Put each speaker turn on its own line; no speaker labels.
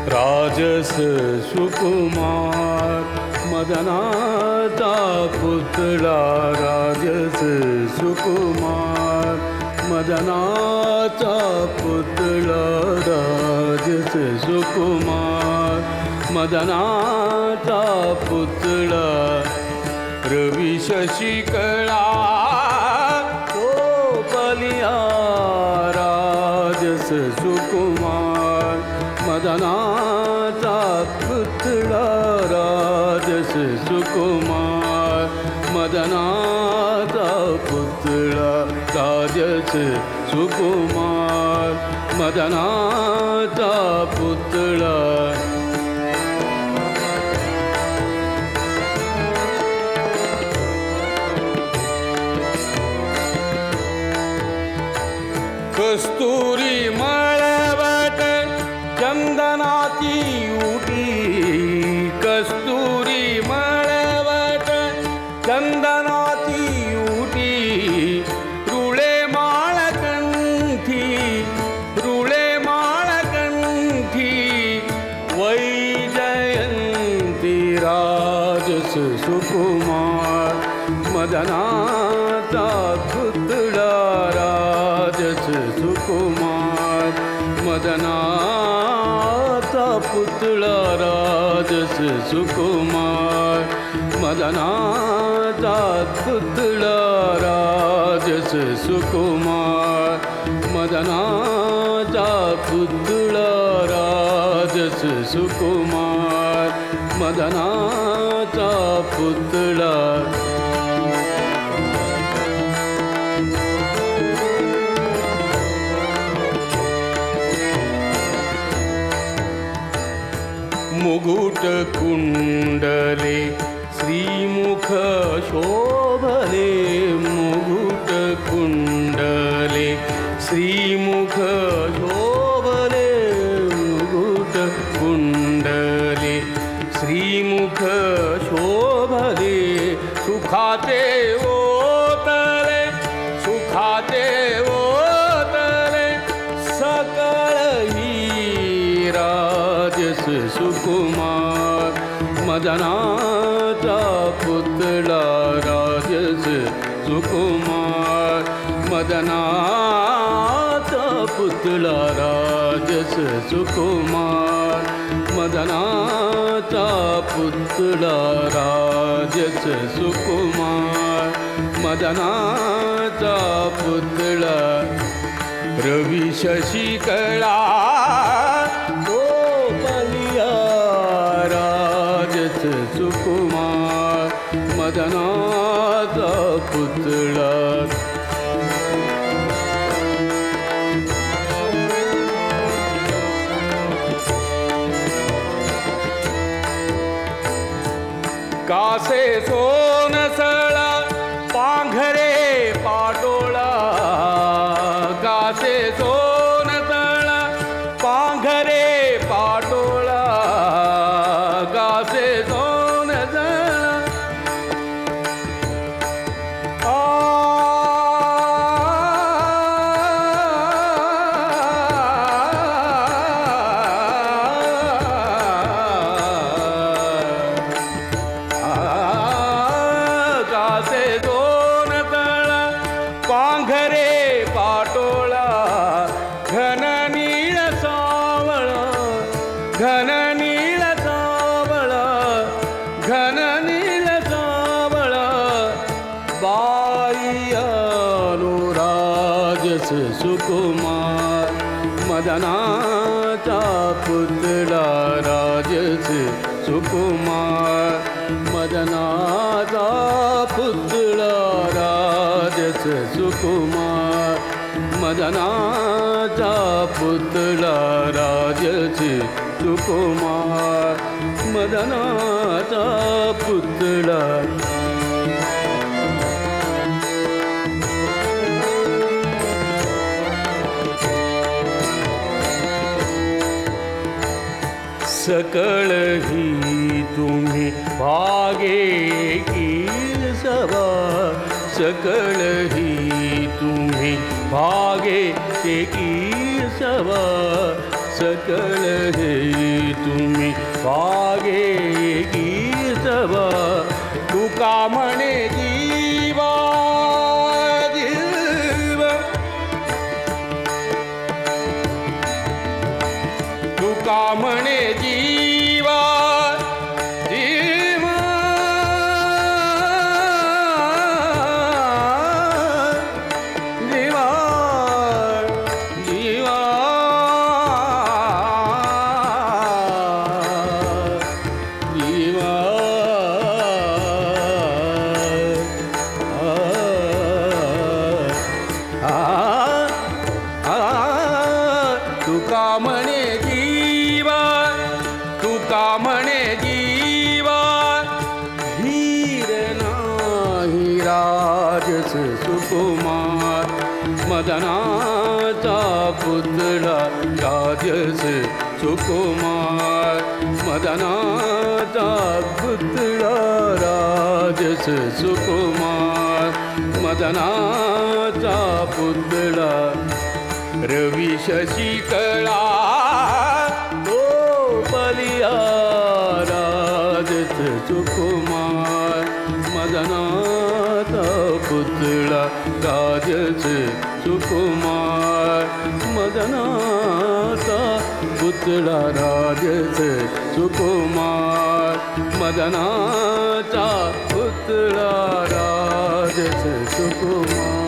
राजस सुकुमार मदनाचा पुतळा राजस सुकुमार मदनाचा पुतळा राजस सुकुमार मदनाचा पुतळा रवी शशिकला तो बलिया राजस सुकुमार मदनाचा पुतळा राजस सुकुमार मदनाचा पुतळा राजस सुकुमार मदनाचा पुतळा कस्तुरी मळवट चंदनाची उटी कस्तुरी मळवट चंदनाची उटी रुळे माळकंठी वैजयंती राजस सुकुमार मदनाचा पुतळा राजस सुकुमार मदनाचा पुतळा राजस सुकुमार मदनाचा पुतळा राजस सुकुमार मदनाचा पुतळा राजस सुकुमार मदनाचा पुतळा मुकुट कुंडले श्रीमुख शोभले मुकुट कुंडले श्रीमुख शोभले मुकुट कुंडले श्रीमुख शोभले सुखाचे ओतले सकळ राजस सुकुमार मदनाचा पुतळा राजस सुकुमार मदनाचा पुतळा राजस सुकुमार मदनाचा पुतळा राजस सुकुमार मदनाचा पुतळा रवी शशिकला तो बलिया राजस सुकुमार मदनाचा पुतळा कासे सोनसळा पांघरे पाटोळा कासे सोनसळा पांघरे पाटोळा कासे सोनसळा कासे सोनसळा पांघरे पाटोळा घन नीळ सावळ घन नीळ सावळ घन नीळ सावळ बाई अनुराजस सुकुमार मदनाचा पुतळा राजस सुकुमार मदनाचा पुतळा राजस सुकुमार मदनाचा पुतळा राजस सुकुमार मदनाचा पुतळा सकळ ही तुम्ही भागे की सभा सकळ ही तुम्ही भागे की सभा सकळ हे तुम्ही वागे गीतवा तुका म्हणे जीवा जीवा तुका म्हणे जीवा जीवा जीवा जीवा जीवा तुका म्हणे जीवा तुका म्हणे जीवा धीर नाही राजस सुकुमार मदनाचा पुतळा राजस सुकुमार मदनाचा पुतळा राजस सुकुमार मदनाचा पुतळा रवी शशिकळा तो बलिया राजस सुकुमार मदनाचा पुतळा राजस सुकुमार मदनाचा पुतळा राजस सुकुमार मदनाचा पुतळा राजस सुकुमार